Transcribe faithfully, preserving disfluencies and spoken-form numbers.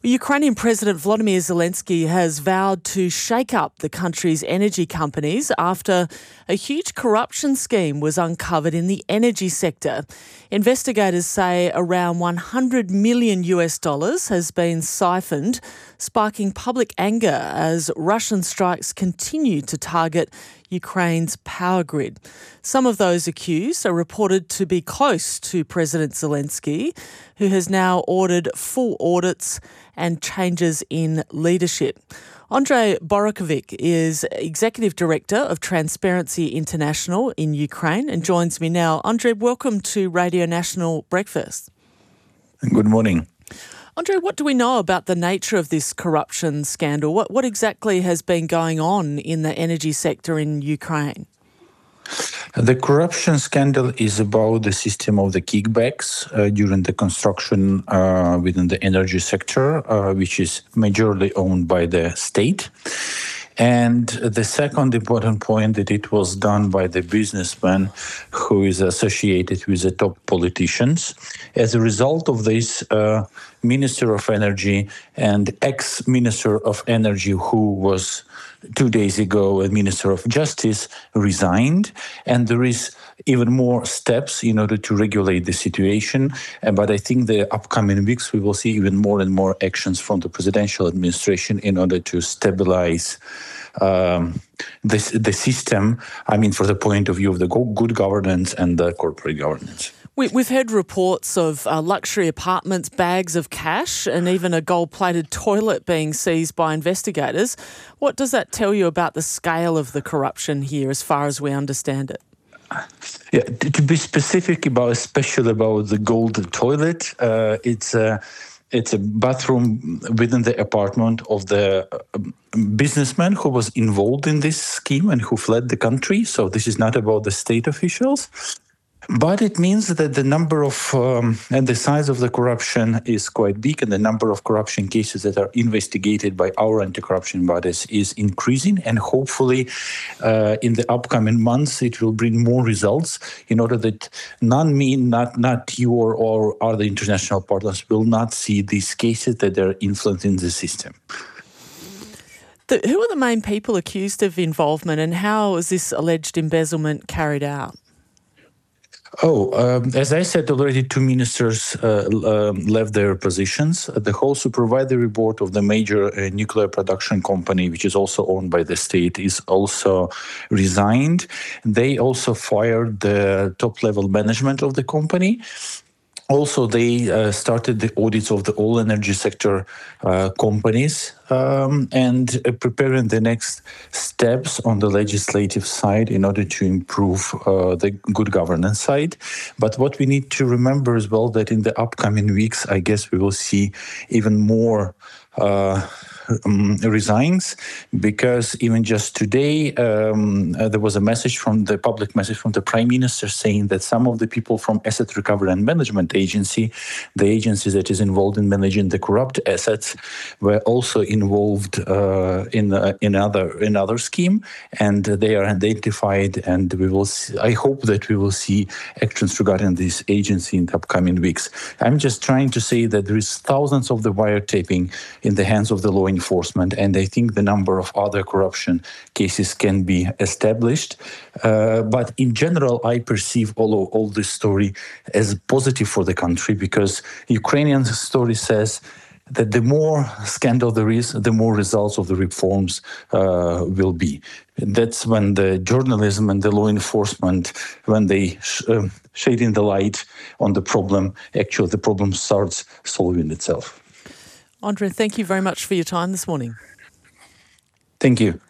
Ukrainian President Volodymyr Zelensky has vowed to shake up the country's energy companies after a huge corruption scheme was uncovered in the energy sector. Investigators say around one hundred million US dollars has been siphoned, sparking public anger as Russian strikes continue to target Ukraine's power grid. Some of those accused are reported to be close to President Zelensky, who has now ordered full audits and changes in leadership. Andrei Borokovic is Executive Director of Transparency International in Ukraine and joins me now. Andrei, welcome to Radio National Breakfast. Good morning. Andrei, what do we know about the nature of this corruption scandal? What, what exactly has been going on in the energy sector in Ukraine? The corruption scandal is about the system of the kickbacks uh, during the construction uh, within the energy sector, uh, which is majorly owned by the state. And the second important point that it was done by the businessman who is associated with the top politicians. As a result of this, uh, Minister of Energy and ex-Minister of Energy, who was two days ago a Minister of Justice, resigned. And there is even more steps in order to regulate the situation. Uh, but I think the upcoming weeks we will see even more and more actions from the presidential administration in order to stabilize um, this, the system, I mean, for the point of view of the good governance and the corporate governance. We, we've heard reports of uh, luxury apartments, bags of cash, and even a gold-plated toilet being seized by investigators. What does that tell you about the scale of the corruption here, as far as we understand it? Yeah, to be specific about, especially about the gold toilet, uh, it's a it's a bathroom within the apartment of the businessman who was involved in this scheme and who fled the country. So this is not about the state officials. But it means that the number of um, and the size of the corruption is quite big, and the number of corruption cases that are investigated by our anti-corruption bodies is increasing. And hopefully, uh, in the upcoming months, it will bring more results in order that none me, not not you or, or other international partners will not see these cases that are influencing the system. The, who are the main people accused of involvement, and how is this alleged embezzlement carried out? Oh, um, as I said already, two ministers uh, uh, left their positions. The whole supervisory board of the major uh, nuclear production company, which is also owned by the state, is also resigned. They also fired the top-level management of the company. Also, they uh, started the audits of the all energy sector uh, companies um, and uh, preparing the next steps on the legislative side in order to improve uh, the good governance side. But what we need to remember as well that in the upcoming weeks, I guess we will see even more uh, Um, resigns, because even just today um, uh, there was a message from the public message from the Prime Minister saying that some of the people from Asset Recovery and Management Agency, the agency that is involved in managing the corrupt assets, were also involved uh, in uh, in other in other scheme, and they are identified. And we will. See, I hope that we will see actions regarding this agency in the upcoming weeks. I'm just trying to say that there is thousands of the wiretapping in the hands of the law enforcement, and I think the number of other corruption cases can be established. Uh, but in general, I perceive all of, all this story as positive for the country, because Ukrainian story says that the more scandal there is, the more results of the reforms uh, will be. That's when the journalism and the law enforcement, when they sh- uh, shading the light on the problem, actually the problem starts solving itself. Andrei, thank you very much for your time this morning. Thank you.